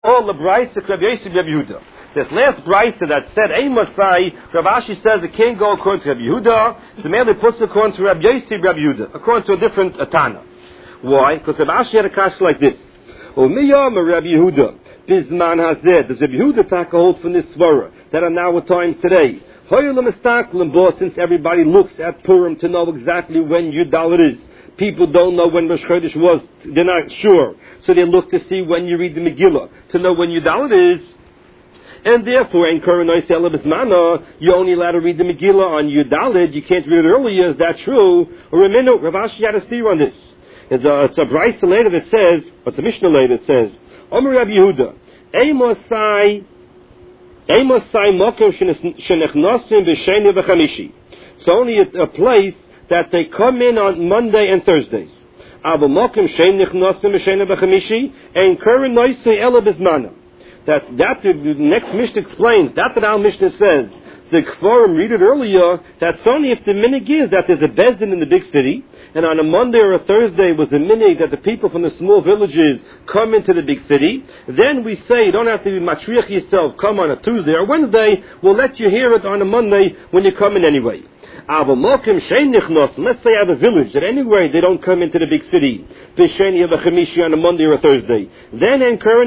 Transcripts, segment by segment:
all the Brisa Rav Yosef Rav Yehuda. This last Brisa that said Eimasai, Rav Ashi says it can't go according to Rav Yehuda. So merely puts it according to Rav Yosef Rav Yehuda, according to a different Tana. Why? Because Rav Ashi had a kasha like this. Umiyam Rav Yehuda Bizman Hazed. Does Rav Yehuda take a hold from this svara that are now at times today? Since everybody looks at Purim to know exactly when Yudal is. People don't know when Rosh Chodesh was. They're not sure. So they look to see when you read the Megillah to know when Yudal is. And therefore, you're only allowed to read the Megillah on Yudalid. You can't read it earlier. Is that true? Or a minute, Rav Ashi had a steer on this. It's a Brisa later that says, or it's a Mishnah later that says, Omer Rabbi Yehuda, Eimosai Mokem Shenechnosim B'Sheni V'Chamishi. It's only a place that they come in on Monday and Thursdays. Aber Mokem Shenechnosim B'Sheni V'Chamishi Ein Keren Noisei Ela B'Zmana. That the next Mishnah explains, that's what our Mishnah says. The Kforim read it earlier, that's only if the minig is that there's a bezdin in the big city, and on a Monday or a Thursday was a minig that the people from the small villages come into the big city, then we say you don't have to be matriach yourself, come on a Tuesday or Wednesday, we'll let you hear it on a Monday when you come in anyway. Let's say I have a village that anyway they don't come into the big city, on a Monday or a Thursday. Then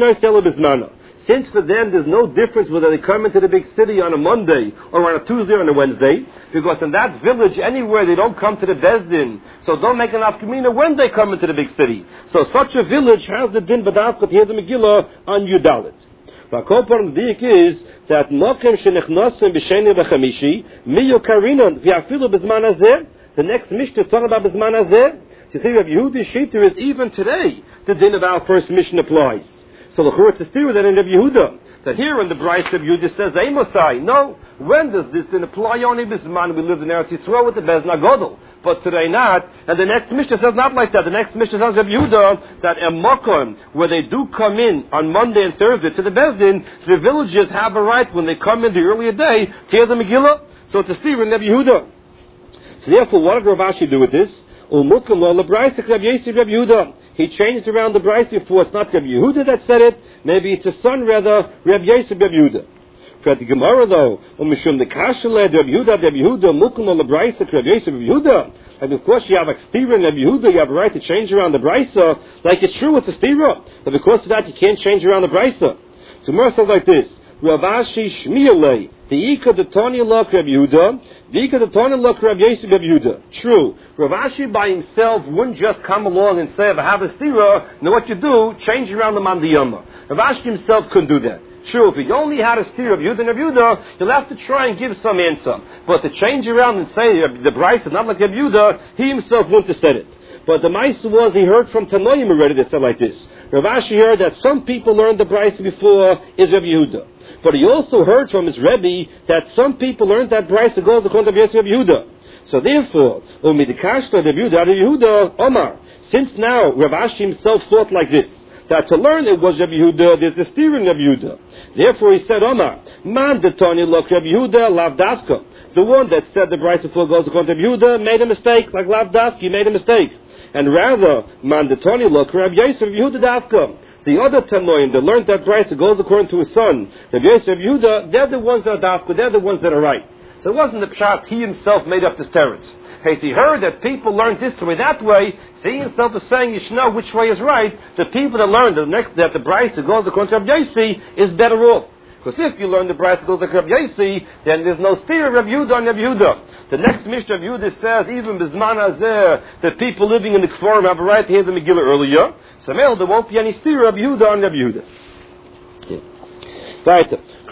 since for them there's no difference whether they come into the big city on a Monday or on a Tuesday or on a Wednesday, because in that village anywhere they don't come to the Bezdin, so don't make an afkamina when they come into the big city. So such a village has the din badavka to hear the Megillah on Yudalit. The dik is that Mokem Shenechnosim B'Sheni V'Chamishi Miyu Karinon V'Afilu B'Zman Hazeh. The next Mishnah is talking about B'Zman Hazeh. To say Rav Yehuda Shita is even today the din of our first Mishnah applies. So the Churah to steer that in Rav Yehuda. That here in the Brisa of Yehuda says Eimosai. No, when does this then apply? Only Bisman we lived in Eretz Yisrael with the Bezna Godel, but today not. And the next Mishnah says not like that. The next Mishnah says Rav Yehuda that a Mokom where they do come in on Monday and Thursday to the Bezdin, the villagers have a right when they come in the earlier day to hear the Megillah. So to steer in Rav Yehuda. So therefore, what did Rav Ashi do with this? He changed around the Brisa before. It's not Rabbi Yehuda that said it. Maybe it's a son rather, Rabbi Yosef Rabbi Yehuda. For the Gemara though, Mishum the Kashaled Rabbi Yehuda, Mukum al Brisa Rabbi Yosef Rabbi Yehuda. And of course you have a stira in Rabbi Yehuda, you have a right to change around the Brisa. Like it's true, it's a stira. But because of that you can't change around the Brisa. So Gemara says like this, Rav Ashi Shmiyalei, the Ika the Tony Lok Rabbi Yehuda, the Ika the Tony Lok Rabbi Yosef Rabbi Yehuda. True. Rav Ashi by himself wouldn't just come along and say, if I have a stira, know what you do, change around the Mandiyama. Rav Ashi himself couldn't do that. True, if he only had a stira of Yehuda and Rabbi Yehuda, he'll have to try and give some answer. But to change around and say the Brisa is not like Rabbi Yehuda, he himself wouldn't have said it. But the Maisa was he heard from Tanoim already that said like this. Rav Ashi heard that some people learned the Brisa before is Rabbi Yehuda. But he also heard from his Rebbe that some people learned that Brisa goes according to Rabbi Yehuda. So therefore, since now Rav Ashi himself thought like this, that to learn it was Rabbi Yehuda, there's a steer in Rabbi Yehuda. Therefore he said, Omar, man detani lok Rabbi Yehuda lav dafka. The one that said the Brisa before goes according to Rabbi Yehuda made a mistake, like lav dafka, he made a mistake. And rather, man detani lok Rabbi Yosef Rabbi Yehuda dafka. The other Tanoim that learned that Brisa goes according to his son, Rabbi Yosef Rabbi Yehuda, they're the ones that are dafka, they're the ones that are right. So it wasn't the pshat he himself made up this teretz. Hey, he heard that people learned this way, that way, so he himself is saying you should know which way is right. The people that learned that the Brisa goes according to Rabbi Yossi is better off. Because if you learn the Brisa goes like Rabbi Yossi, then there's no steer of Rabbi Yehuda and Rabbi Yehuda. The next Mishnah of Yehuda says, even Bizman Hazeh, the people living in the Kforim have a right to hear the Megillah earlier. So there won't be any steer of Rabbi Yehuda and Rabbi Yehuda. Right.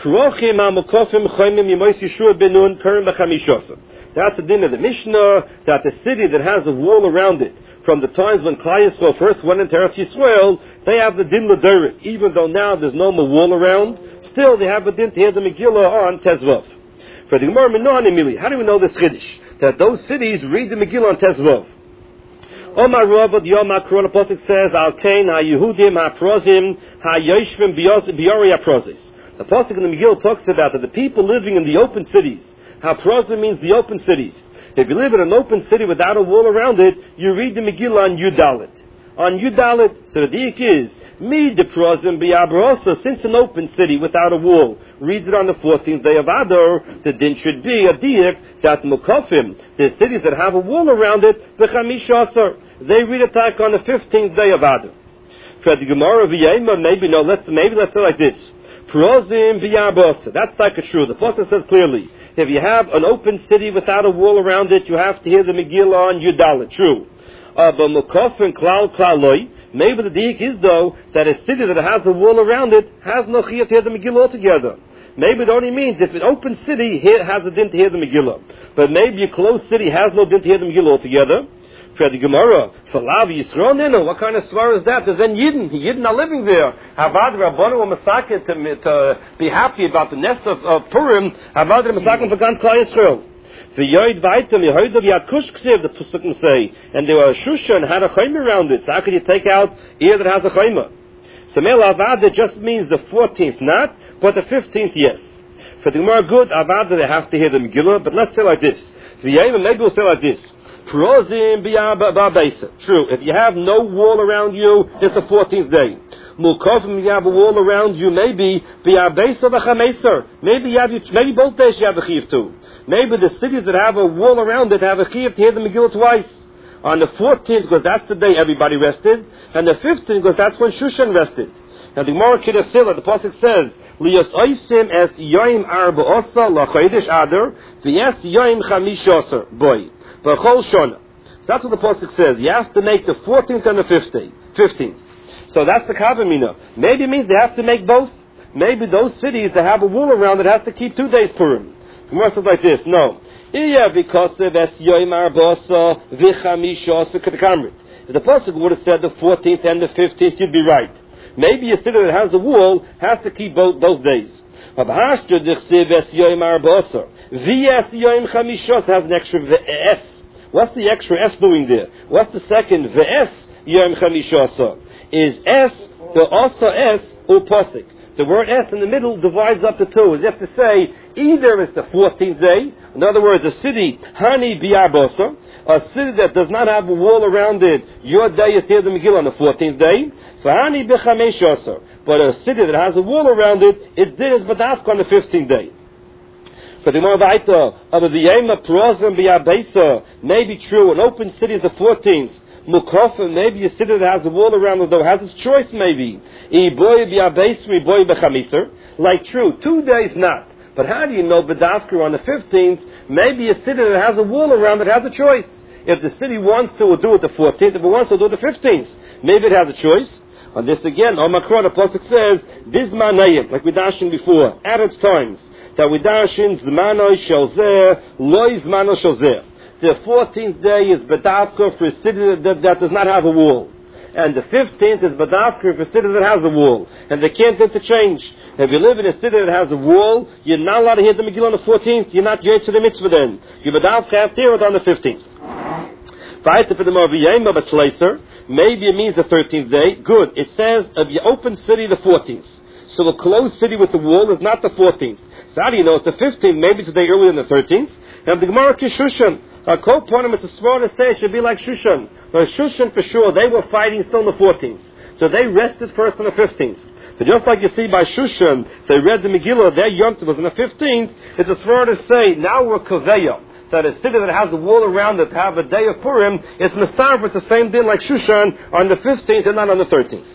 That's the din of the Mishnah, that the city that has a wall around it, from the times when Klal Yisrael first went into Eretz Yisrael, they have the din l'doros. Even though now there's no more wall around, still they have a din to hear the Megillah on Tezvav. For the Gemara Minon Emili, how do we know this Chiddush? That those cities read the Megillah on Tezvav. Omar Ravad Yom HaKron, the Pasuk says, Al Kain HaYehudim HaProzim HaYoshvim Biori HaProzis. The Pasuk in the Megillah talks about that the people living in the open cities, HaProzim means the open cities. If you live in an open city without a wall around it, you read the Megillah on Yudalit. On Yudalit, so the diak is Me the prozim bi'abrosa, since an open city without a wall reads it on the 14th day of Adar, the din should be a diak that mukafim, the cities that have a wall around it, b'chamish asar, they read it back on the 15th day of Adar. For the Gemara v'yema, maybe let's say like this. Prozim bi'abrosa, that's like a true. The Pasuk says clearly, if you have an open city without a wall around it, you have to hear the Megillah on Yudalit. True. But mukafim klal klaloi, maybe the diak is though that a city that has a wall around it has no chiyah to hear the Megillah altogether. Maybe it only means if an open city has a din to hear the Megillah, but maybe a closed city has no din to hear the Megillah altogether. For the Gemara, for Lav Yisrael, no, what kind of svar is that? There's then Yidden are living there. Havad Rabbanu or Masakin to be happy about the nest of Purim. Havad Masakin for Gans Klal Yisrael. The Yoid Vaitam, you heard of Yad Kush Ksiv, the Pusukim say, and there was a Shusha and had a chayma around it. So how could you take out ear that has a chayma? So Mel Avada just means the 14th not, but the 15th yes. For the Gemara good, Avada they have to hear the Megillah, but let's say like this. The Yayim maybe we'll say like this. Prozim b'abesa. True, if you have no wall around you, it's the 14th day. Mukofim, you have a wall around you, maybe b'abesa v'chameser. Maybe both days you have a chiv too. Maybe the cities that have a wall around it have a chiv to hear the Megillah twice. On the 14th, because that's the day everybody rested, and the 15th, because that's when Shushan rested. Now the Gemara Kidasila, the Pasuk says, Lios oisim es yoim arba osa lachodesh adar, v'es yoim chamish osa, boy. B'chol shona. So that's what the Pasuk says. You have to make the 14th and the 15th. So that's the Kavamina. Maybe it means they have to make both. Maybe those cities that have a wall around it have to keep 2 days Purim. The Gemara says like this, no. Because of es yoim arba osa v'chamish osa k'tekamrit. If the Pasuk would have said the 14th and the 15th, you'd be right. Maybe a city that has a wall has to keep both days. V'es yoim chamishos has an extra v'es. What's the extra S doing there? What's the second v'es yoim chamishos? Is S the also S or posik? The word S in the middle divides up the two. As you have to say, either it's the 14th day, in other words, a city, Hani Bi'arbosa, a city that does not have a wall around it, your day is here the Megillah on the 14th day, Hani B'chamesh. But a city that has a wall around it, its din is Badafka on the 15th day. But the more Vaita, of the Yema Prozim Bi'abesa, may be true, an open city is the 14th, Mukofim, maybe a city that has a wall around it, though has its choice maybe. Like true, 2 days not. But how do you know Badafka on the 15th? Maybe a city that has a wall around it has a choice. If the city wants to do it the 14th, if it wants to do it the 15th, maybe it has a choice. On this again, on Makron, the Pasuk says, Bizmanayim, like we dashed in before, at its times, that we dash in Zmanoi Shalzeh, Loi Zmano Shalzeh. The 14th day is Badafka for a city that does not have a wall. And the 15th is Badafka for a city that has a wall. And they can't interchange. If you live in a city that has a wall, you're not allowed to hear the Megillah on the 14th. You're not yet to the mitzvah then. You Badafka have to hear it on the 15th. Maybe it means the 13th day. Good. It says of the open city the 14th. So a closed city with the wall is not the 14th. So how do you know it's the 15th? Maybe it's a day earlier than the 13th. And the Gemara Kishushan. A co-point it's a smart to say it should be like Shushan. But Shushan for sure, they were fighting still on the 14th. So they rested first on the 15th. So just like you see by Shushan, they read the Megillah, their Yom Tov was on the 15th, it's a smart to say, now we're Kaveya. So a city that has a wall around it to have a day of Purim, it's Mistar, but it's the same day like Shushan on the 15th and not on the 13th.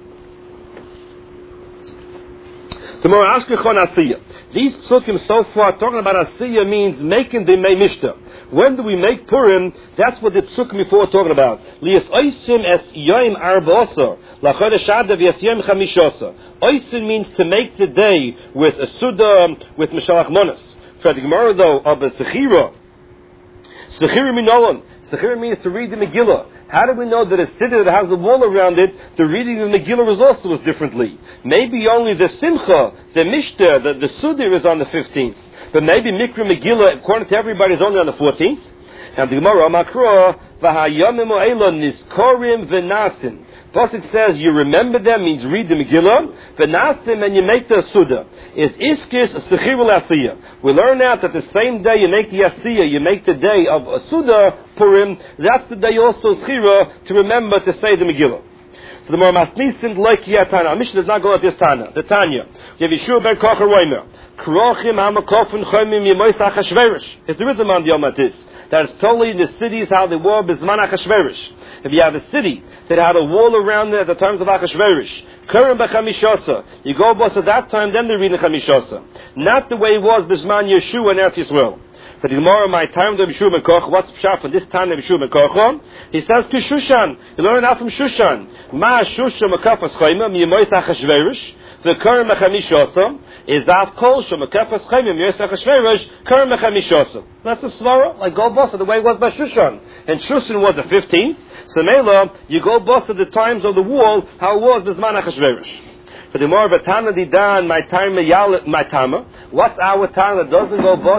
Tomorrow, Ashkechon Asiyah. These psukim so far talking about Asiyah means making the Mei Mishta. When do we make Purim? That's what the psukim before are talking about. Lias oisim es yoim arba lachodesh adav yes yoim chamishosa. Oisim means to make the day with a suda, with Mishalach Monas. For the Gemara though, of a Sechira. Sechira minolan. Sechira means to read the Megillah. How do we know that a city that has a wall around it, the reading of the Megillah is also differently? Maybe only the Simcha, the Mishter, the Sudir is on the 15th. But maybe Mikra Megillah, according to everybody, is only on the 14th. And the Gemara, Makro, V'hayamim o'ela niskorim v'nasim. Pasuk says, you remember them, means read the Megillah, v'nasim, and you make the Suda. Is Iskis Sechirul Asiyah. We learn out that the same day you make the Asiyah, you make the day of Suda Purim, that's the day also Schira to remember to say the Megillah. So the more masnisin like Tana. Our Mishnah does not go at this Tana. The Tanya. You have Yeshua ben Kocher Roimer. Krochim hamakofin chomim yemois Achashverosh. If there is a man this, that is totally in the cities how they were Bisman Achashverosh. If you have a city that had a wall around it at the times of Achashverosh, Kurim b'chamishasa, you go boss at that time, then they read the chamishasa. Not the way it was Bisman Yeshua and Eretz Yisrael. For the Gemara, my time to Yeshua ben Koch, what's Pshat for this time of Yeshua ben Koch? He says to Shushan. You learn out from Shushan. Ma Shushan makafas chayma miyemois Achashverosh. The Kurim b'chamishasa is av kol shemakafas chayma miyemois Achashverosh. Kurim b'chamishasa. That's the svara, like go boss the way it was by Shushan. And Shushan was the 15th. So Mela, you go boss at the times of the wall, how it was Bisman Achashverosh. For the more of a Tana Didan, my time my Tama. What's our Tana? Doesn't go boss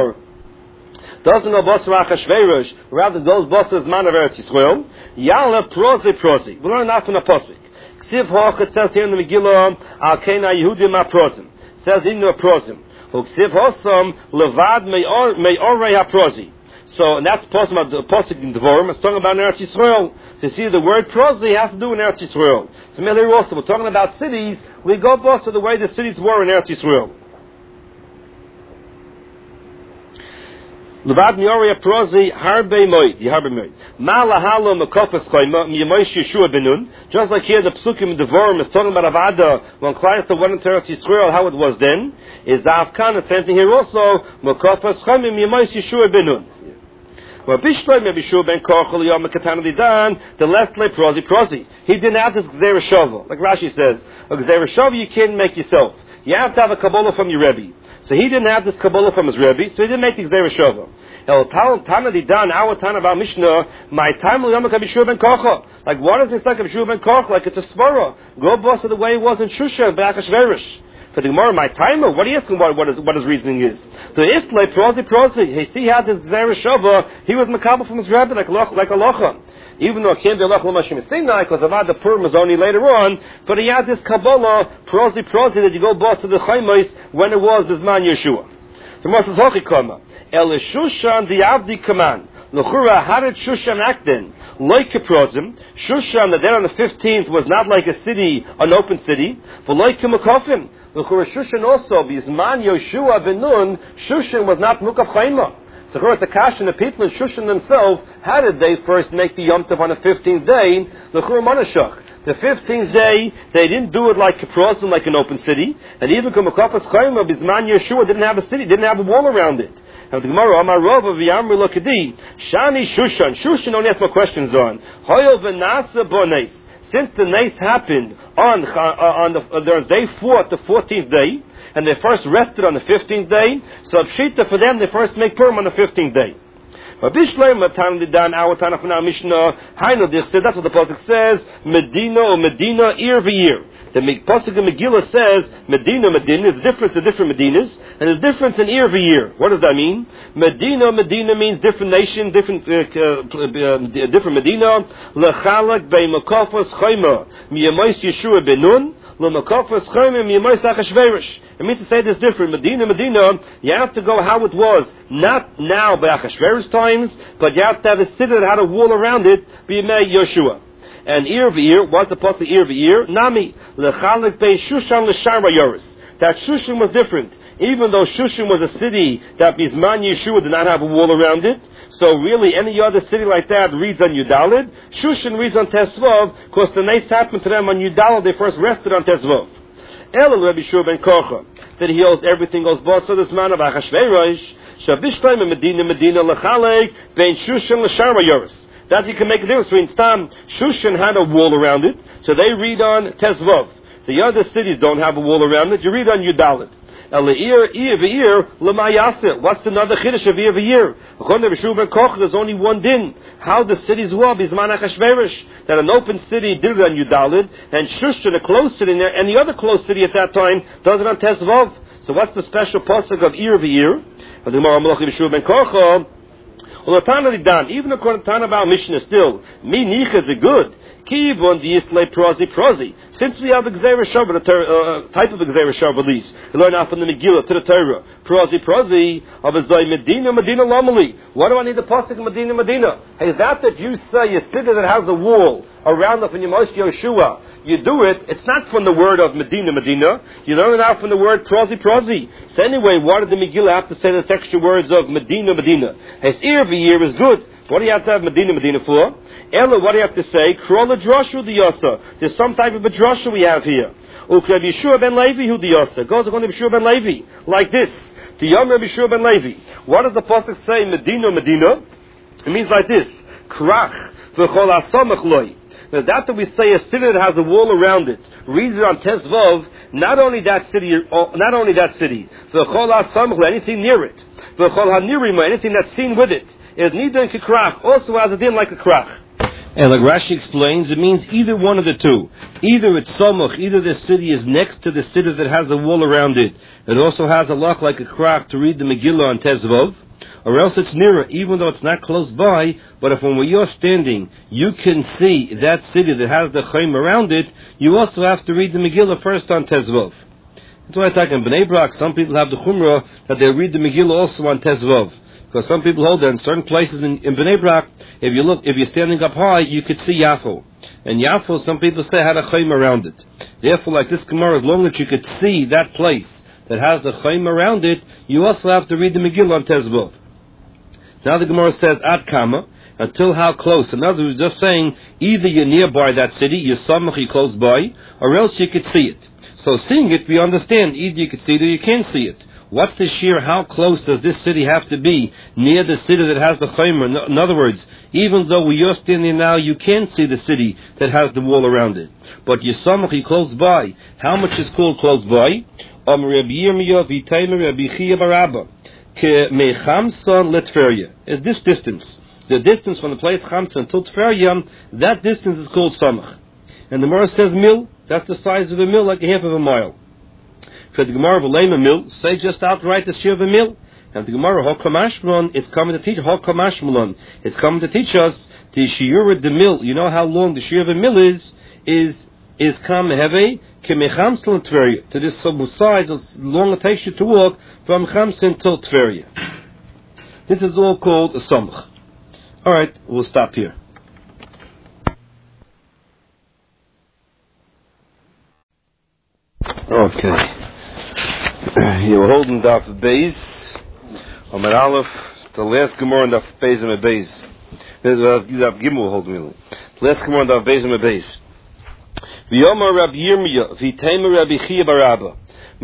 Achashverosh, rather goes boss Bisman of Eretz Yisrael. Yala prosi. We learn that from the Pasuk. Ksiv Hoch, it says here in the Megillah, Al Kena Yehudim HaProsim. It says in the Prosim. Ksiv Hosam Levad Me'orei HaProsi. So, and that's possible about the Pasuk in Devorim. It's talking about Eretz Yisrael. So you see, the word prosi has to do in Eretz Yisrael. So maybe also, we're talking about cities. We go both to the way the cities were in Eretz Yisrael. Levad miori prosi harbe moed. Ma lahalo makofas chayma miyemoish Yeshua benun. Just like here, the Psukim in Devorim is talking about Avada when clients went into Eretz Yisrael, how it was then. Is Avkan, the same thing here also. Makofas chayma miyemoish Yeshua benun. The less lay prosi. He didn't have this Gzeira Shava. Like Rashi says, a Gzeira Shava you can't make yourself. You have to have a Kabbalah from your Rebbe. So he didn't have this Kabbalah from his Rebbe, so he didn't make the Gzeira Shava. Our Tana about Mishnah, my time will Yom Yeshua ben Kocha. Like what is this like of Yeshua ben Kocha? Like it's a Svara. Go boss of the way it was in Shusha, B'Achashverosh. For the Gemara, my timer, what are you asking what his reasoning is? So Istlay, prosi. He see how this Gzeira Shava, he was Makabal from his Rebbe, like a Locha. Even though it can't be a Locha L'Mashim Sinai, because Avad the Purim was only later on, but he had this Kabbalah, prosi, that you go boss to the Chaimais when it was Bisman Yeshua. So Moses Hochi Kama, El Shushan the Avdi Kaman. L'chura, how did Shushan act then? Like Kiprosim, Shushan, the day on the 15th, was not like a city, an open city, but like Kimakofim. L'chura, Shushan also, Bisman Yeshua Benun, Shushan was not Mukaf Chayma. So it's a kasha, the people in Shushan themselves, how did they first make the Yom Tov on the 15th day? L'chura Manashach. The 15th day, they didn't do it like Kiprosim, like an open city, and even Kimakofas Chayma, Bisman Yeshua didn't have a city, didn't have a wall around it. Now the Gemara, Amar Rava v'Yamri Lokadi, Shani Shushan. Shushan don't ask my questions on. Hoyel v'Nasa Bones. Since the Nes happened on the day 4, the 14th day, and they first rested on the 15th day, so Pshita for them, they first make Purim on the 15th day. That's what the Pasuk says, Medina or Medina, year v'year. The Pasuk in Megillah says, Medina, is a difference in different Medinas, and a difference in year v'year. What does that mean? Medina means different nation, different Medina. Lechalak be'makafas chayma, miyamois Yeshua benun, le'makafas chayma, miyamois Achashverosh. It means to say this different. Medina, you have to go how it was, not now by Achashverosh times, but you have to have a city that had a wall around it, b'yamei Yeshua. And ear v'ear, what's the possible ear v'ear? Nami, lechalek bei Shushan l'shar yoris. That Shushan was different. Even though Shushan was a city that Bisman Yeshua did not have a wall around it, so really any other city like that reads on Yudalid. Shushan reads on Tesvav, because the Nes happened to them on Yudalid, they first rested on Tesvav. El Rabbi Yeshua ben Kocha, that he owes everything goes boss to this man of Achashverosh, Shabishtaim Medina lechalek bei Shushan l'shar yoris. That you can make a difference between Stam. Shushan had a wall around it, so they read on Tesvav. The other cities don't have a wall around it. You read on Yudalit. What's another chiddush of ear v'ear? According to Yeshua ben Koch, there's only one din. How the cities were Bisman Achashverosh, that an open city did it on Yudalit, and Shushan, a closed city, and the other closed city at that time does it on Tesvav. So what's the special pasuk of ear v'ear? But the Gemara Malach Yeshua ben Koch. Well, even according to Tana about Mishnah still, mi nicha is good. Kivon the Islay Prozi. Since we have Gzeira Shava, the type of Gzeira Shava at least, we learn out from the Megillah to the Torah. Prozi of a Zoy Medina Lamali. What do I need the pasuk in Medina? Hey, is that you say a city that has a wall around it when you Moshe Yeshua? You do it. It's not from the word of Medina. You learn it out from the word Prozi. So anyway, why did the Megillah have to say the extra words of Medina? His every year is good. What do you have to have Medina for? Ella, what do you have to say? Krola drashu diyasa. There's some type of a drashu we have here. Ukrab Yeshua ben Levi hu diyasa. Goes according to Yeshua ben Levi. Like this. The Yom Rabbi Yeshua ben Levi. What does the pasuk say? Medina. It means like this. Krach v'chol asamach loy. Now that we say a city that has a wall around it, reads it on Tezvav, not only that city, v'chol asamach, anything near it, v'chol hanirima, anything that's seen with it, is neither in krach, also has a din like a krach. And like Rashi explains, it means either one of the two. Either it's samach, either the city is next to the city that has a wall around it. It also has a loch like a krach to read the Megillah on Tezvav. Or else it's nearer, even though it's not close by, but if when you're standing, you can see that city that has the chayim around it, you also have to read the Megillah first on Tezvav. That's why I talk in Bnei Brak, some people have the chumrah that they read the Megillah also on Tezvav. Because some people hold that in certain places in Bnei Brak, if you're standing up high, you could see Yafo. And Yafo, some people say, had a chayim around it. Therefore, like this Gemara, as long as you could see that place that has the chayim around it, you also have to read the Megillah on Tezvav. Now the Gemara says, Ad Kama, until how close? In other words, just saying, either you're nearby that city, you're samach, close by, or else you could see it. So seeing it, we understand, either you could see it or you can't see it. What's the sheer, how close does this city have to be near the city that has the chaymer? In other words, even though you're standing now, you can't see the city that has the wall around it. But you're samach, close by. How much is called close by? Rabbi Yirmiyah v'itaymer Rabbi Chia barabba. Is this distance, the distance from the place Chamsa until Tferia, that distance is called Samach. And the Gemara says mil, that's the size of a mil, like a half of a mile. For the Gemara of a mil, say just outright the share of a mil. And the Gemara Hokamashmalon, it's coming to teach Hokamashmalon. It's coming to teach us the shiur de mil. You know how long the share of a mil is come heavy kemechamsel Tveria. To this size, as long it takes you to walk from Chamsin till Tveria. This is all called a samach. All right, we'll stop here. Okay. You're holding Daf Beis, Amar Aleph, the last Gemara in Daf Beis and Beis. Daf Gimel holding me. Last Gemara in Daf Beis and Beis. V'yomar Rabbi Yirmiyah, v'itaymer Rabbi Chia barabba.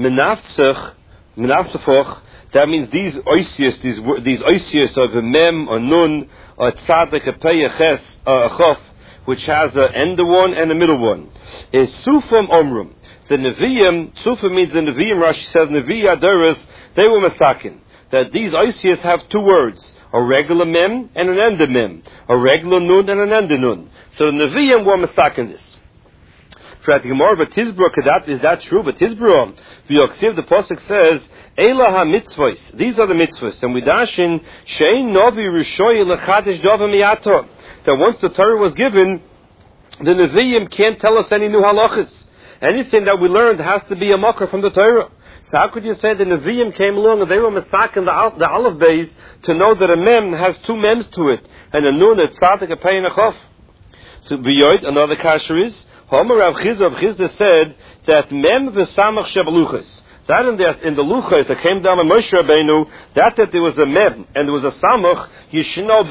Menafsach, that means these oisius of a mem, a nun, a tzadik, a pei, a ches, a chof, which has an end one and a middle one, is sufam omrum. The Nevi'im, Sufa means the Nevi'im, Rashi says, Nevi'im Adoros, they were masakin. That these oisius have two words, a regular mem and an end mem, a regular nun and an end nun. So the Nevi'im were masakin this. For the Gemara, but Tizbro, is that true? But Tizbro, the Pasuk says, Eila ha-mitzvahs, these are the mitzvahs. And we dash in, Shein novi rishoy lechadish dova miyato. That once the Torah was given, the Nevi'im can't tell us any new halachas. Anything that we learned has to be a makar from the Torah. So how could you say the Nevi'im came along and they were masakin the Aleph Beis to know that a mem has two mems to it, and a nun, a tzadik, a pei, and a chof? So b'yoid, another kasher is, Homer Rav Chizda said that mem v'samach shebeluchas. That in the luchas that came down on Moshe Rabbeinu, that there was a mem and there was a samach, you should know